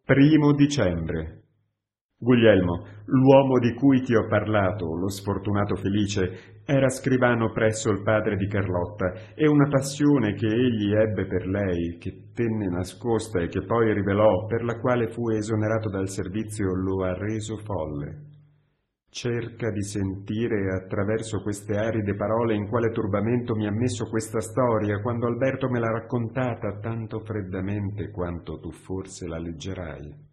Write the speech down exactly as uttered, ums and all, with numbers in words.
Primo dicembre. Guglielmo, l'uomo di cui ti ho parlato, lo sfortunato Felice, era scrivano presso il padre di Carlotta, e una passione che egli ebbe per lei, che tenne nascosta e che poi rivelò, per la quale fu esonerato dal servizio, lo ha reso folle. Cerca di sentire attraverso queste aride parole in quale turbamento mi ha messo questa storia, quando Alberto me l'ha raccontata tanto freddamente quanto tu forse la leggerai.